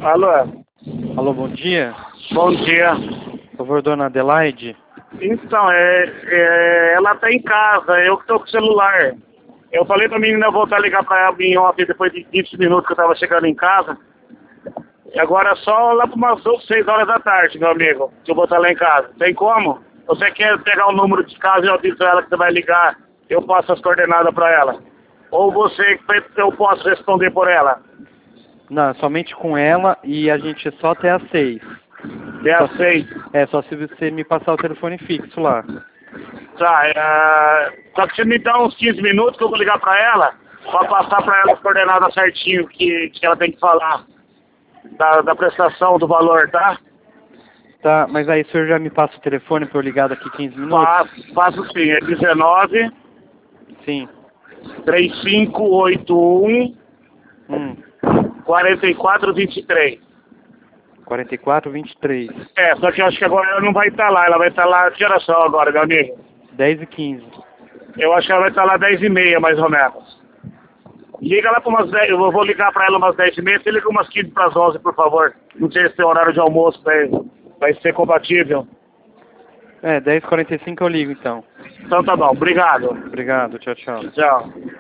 Alô? Alô, bom dia. Bom dia. Por favor, dona Adelaide. Então, ela tá em casa, eu que tô com o celular. Eu falei pra menina voltar a ligar pra ela em off depois de 20 minutos que eu tava chegando em casa. E agora só lá por umas 6 horas da tarde, meu amigo, que eu vou estar lá em casa. Tem como? Você quer pegar o número de casa e eu aviso ela que você vai ligar, eu passo as coordenadas pra ela? Ou eu posso responder por ela? Não, somente com ela e a gente só até às 6. Até às 6. Só se você me passar o telefone fixo lá. Tá, só que você me dá uns 15 minutos que eu vou ligar pra ela, pra passar pra ela as coordenadas certinho que ela tem que falar da prestação do valor, tá? Tá, mas aí o senhor já me passa o telefone pra eu ligar daqui 15 minutos? Faço sim, é 19 Sim. 3581 4423. 4423. Só que eu acho que agora ela não vai estar lá, ela vai estar lá, que horas são agora, meu amigo? 10h15. Eu acho que ela vai estar lá 10h30, mais ou menos. Liga lá para umas 10, eu vou ligar para ela umas 10h30, você liga umas 15 para as 11, por favor. Não sei se tem horário de almoço vai ser compatível. 10h45 eu ligo então. Então tá bom, obrigado. Obrigado, tchau, tchau. Tchau.